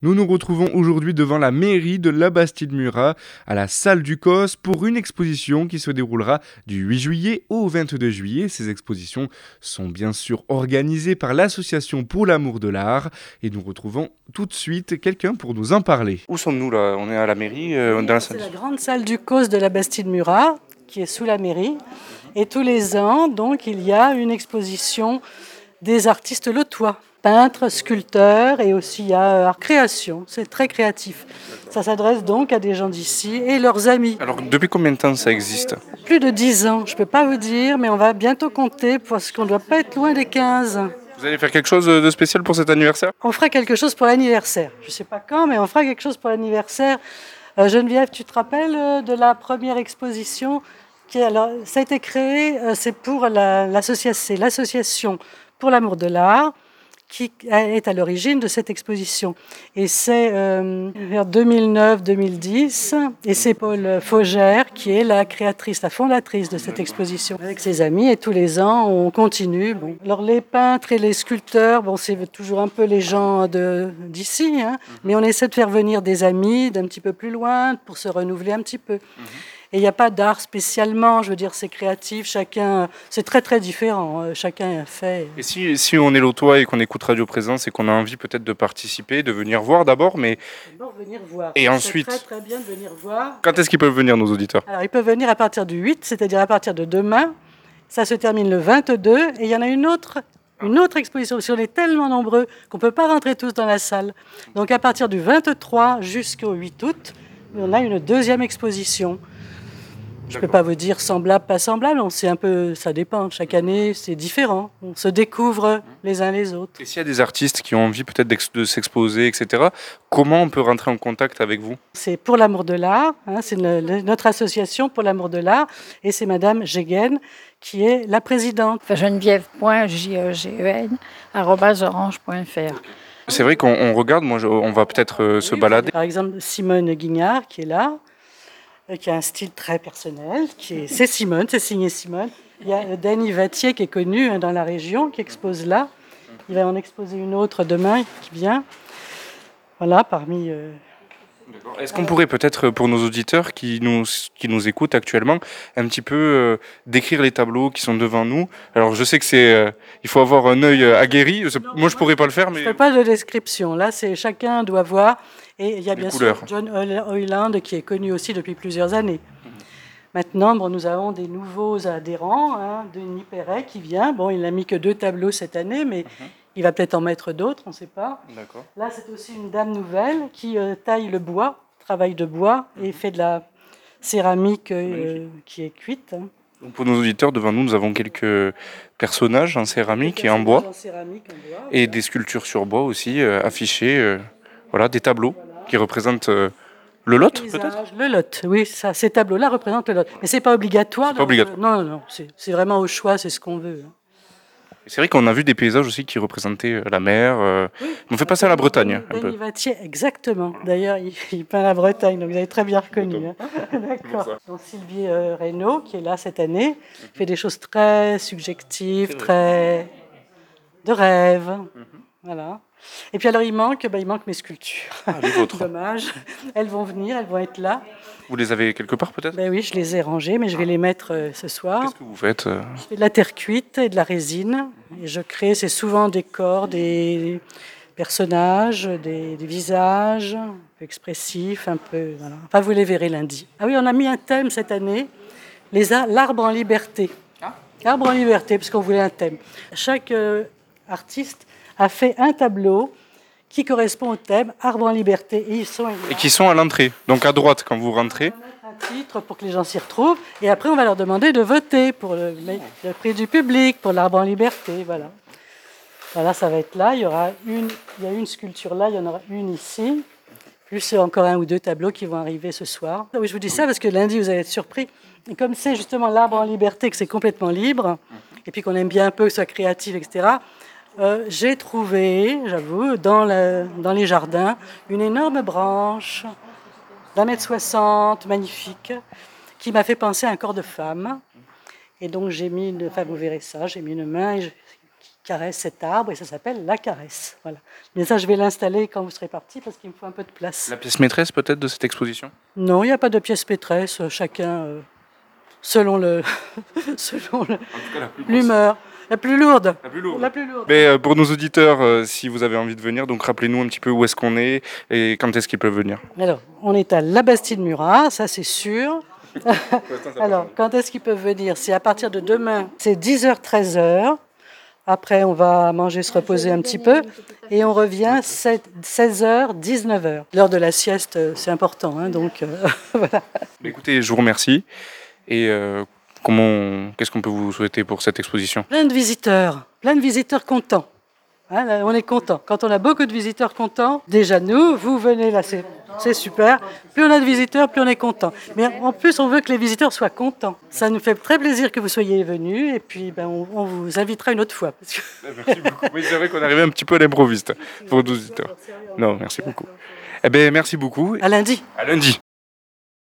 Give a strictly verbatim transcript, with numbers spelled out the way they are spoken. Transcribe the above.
Nous nous retrouvons aujourd'hui devant la mairie de la Bastide-Murat, à la salle du Cos, pour une exposition qui se déroulera du huit juillet au vingt-deux juillet. Ces expositions sont bien sûr organisées par l'Association pour l'amour de l'art et nous retrouvons tout de suite quelqu'un pour nous en parler. Où sommes-nous là? On est à la mairie, euh, dans la salle. C'est la grande salle du Cos de la Bastide-Murat, qui est sous la mairie. Et tous les ans, donc, il y a une exposition des artistes lotois. Peintres, sculpteurs et aussi il y a art création, c'est très créatif. Ça s'adresse donc à des gens d'ici et leurs amis. Alors depuis combien de temps ça existe? Plus de dix ans, je ne peux pas vous dire, mais on va bientôt compter parce qu'on ne doit pas être loin des quinze. Vous allez faire quelque chose de spécial pour cet anniversaire? On fera quelque chose pour l'anniversaire, je ne sais pas quand, mais on fera quelque chose pour l'anniversaire. Euh, Geneviève, tu te rappelles euh, de la première exposition qui, alors, ça a été créé, euh, c'est pour la, l'association, c'est l'association pour l'amour de l'art, qui est à l'origine de cette exposition. Et c'est euh, vers deux mille neuf deux mille dix, et c'est Paul Faugère qui est la créatrice, la fondatrice de cette exposition. Avec ses amis, et tous les ans, on continue. Bon. Alors les peintres et les sculpteurs, bon, c'est toujours un peu les gens de, d'ici, hein, mais on essaie de faire venir des amis d'un petit peu plus loin pour se renouveler un petit peu. Et il n'y a pas d'art spécialement, je veux dire, c'est créatif, chacun, c'est très très différent, chacun fait. Et si, si on est lotois et qu'on écoute Radio Présence et qu'on a envie peut-être de participer, de venir voir d'abord, mais... D'abord venir voir. Et c'est ensuite... très très bien de venir voir. Quand est-ce qu'ils peuvent venir, nos auditeurs? Alors, ils peuvent venir à partir du huit, c'est-à-dire à partir de demain. Ça se termine le vingt-deux, et il y en a une autre... Une autre exposition, parce qu'on est tellement nombreux qu'on ne peut pas rentrer tous dans la salle. Donc à partir du vingt-trois jusqu'au huit août, on a une deuxième exposition. Je ne peux pas vous dire semblable, pas semblable, on sait un peu, ça dépend. Chaque année, c'est différent. On se découvre les uns les autres. Et s'il y a des artistes qui ont envie peut-être de s'exposer, et cetera, comment on peut rentrer en contact avec vous? C'est pour l'amour de l'art, hein, c'est le, le, notre association pour l'amour de l'art, et c'est Madame Jeguen qui est la présidente. Enfin, Geneviève point J E G E N arobase orange point F R. C'est vrai qu'on regarde, moi, je, on va peut-être euh, se oui, balader. Par exemple, Simone Guignard qui est là, qui a un style très personnel, qui est, c'est Simone, c'est signé Simone. Il y a Danny Vattier qui est connu hein, dans la région, qui expose là. Il va en exposer une autre demain qui vient. Voilà, parmi... Euh... Est-ce qu'on pourrait peut-être, pour nos auditeurs qui nous, qui nous écoutent actuellement, un petit peu euh, décrire les tableaux qui sont devant nous? Alors je sais que c'est, euh, il faut avoir un œil aguerri. Non, moi je pourrais pas le faire, mais... Je ne fais pas de description. Là, c'est chacun doit voir. Et il y a les bien couleurs. sûr John Hoyland qui est connu aussi depuis plusieurs années. Mmh. Maintenant, bon, nous avons des nouveaux adhérents. Hein, Denis Perret qui vient. Bon, il n'a mis que deux tableaux cette année, mais mmh. il va peut-être en mettre d'autres, on ne sait pas. D'accord. Là, c'est aussi une dame nouvelle qui euh, taille le bois, travaille de bois mmh. et fait de la céramique euh, qui est cuite. Hein. Donc pour nos auditeurs, devant nous, nous avons quelques personnages en céramique et en bois. En céramique, en bois et voilà. Des sculptures sur bois aussi, euh, affichées. Euh, voilà, des tableaux voilà. qui représentent euh, le lot, Paysage, peut-être? Le lot, oui, ça, ces tableaux-là représentent le lot. Mais ce n'est pas obligatoire. C'est pas obligatoire. Euh, non, non, non, c'est, c'est vraiment au choix, c'est ce qu'on veut. Hein. C'est vrai qu'on a vu des paysages aussi qui représentaient la mer. Euh, oui, on fait passer à la Bretagne. Un peu. Vattier, exactement. D'ailleurs, il, il peint la Bretagne, donc vous avez très bien reconnu. Hein. D'accord. Donc Sylvie euh, Reynaud, qui est là cette année, mm-hmm. fait des choses très subjectives, très de rêve. Mm-hmm. Voilà. Et puis alors, il manque, bah, il manque mes sculptures. Ah, les vôtres. Dommage. Elles vont venir, elles vont être là. Vous les avez quelque part peut-être? Ben oui, je les ai rangées, mais je vais les mettre euh, ce soir. Qu'est-ce que vous faites? Je fais de la terre cuite et de la résine. Et je crée, c'est souvent des corps, des personnages, des, des visages, un peu expressifs, un peu... Voilà. Enfin, vous les verrez lundi. Ah oui, on a mis un thème cette année, les, l'arbre en liberté. Ah. L'arbre en liberté, parce qu'on voulait un thème. Chaque euh, artiste a fait un tableau qui correspond au thème Arbre en liberté. Et, ils sont et qui sont à l'entrée, donc à droite quand vous rentrez. On va mettre un titre pour que les gens s'y retrouvent. Et après, on va leur demander de voter pour le, le prix du public, pour l'Arbre en liberté. Voilà. Voilà, ça va être là. Il y aura une, il y a une sculpture là, il y en aura une ici. Plus encore un ou deux tableaux qui vont arriver ce soir. Oui, je vous dis ça parce que lundi, vous allez être surpris. Et comme c'est justement l'Arbre en liberté, que c'est complètement libre, et puis qu'on aime bien un peu que ce soit créatif, et cetera, Euh, j'ai trouvé, j'avoue, dans, le, dans les jardins, une énorme branche d'un mètre soixante, magnifique, qui m'a fait penser à un corps de femme. Et donc j'ai mis, une, enfin vous verrez ça, j'ai mis une main et je, caresse cet arbre et ça s'appelle la caresse. Voilà. Mais ça, je vais l'installer quand vous serez partis parce qu'il me faut un peu de place. La pièce maîtresse peut-être de cette exposition? Non, il n'y a pas de pièce maîtresse, chacun euh, selon le selon le- l'humeur. La plus lourde. La plus lourde. La plus lourde. Mais euh, pour nos auditeurs, euh, si vous avez envie de venir, donc rappelez-nous un petit peu où est-ce qu'on est et quand est-ce qu'ils peuvent venir. Alors, on est à la Bastide-Murat, ça c'est sûr. Alors, quand est-ce qu'ils peuvent venir? C'est à partir de demain, c'est dix heures treize heures. Après, on va manger, se reposer un petit peu. Et on revient seize heures dix-neuf heures. L'heure de la sieste, euh, c'est important. Hein, donc, euh, voilà. Écoutez, je vous remercie. Et euh, comment, qu'est-ce qu'on peut vous souhaiter pour cette exposition? Plein de visiteurs, plein de visiteurs contents. Hein, là, on est content. Quand on a beaucoup de visiteurs contents, déjà nous, vous venez là, c'est, c'est super. Plus on a de visiteurs, plus on est content. Mais en plus, on veut que les visiteurs soient contents. Ça nous fait très plaisir que vous soyez venus et puis ben, on, on vous invitera une autre fois. Parce que... Merci beaucoup. Oui, c'est vrai qu'on arrivait un petit peu à l'improviste pour nos auditeurs. Non, merci beaucoup. Eh bien, merci beaucoup. À lundi. À lundi.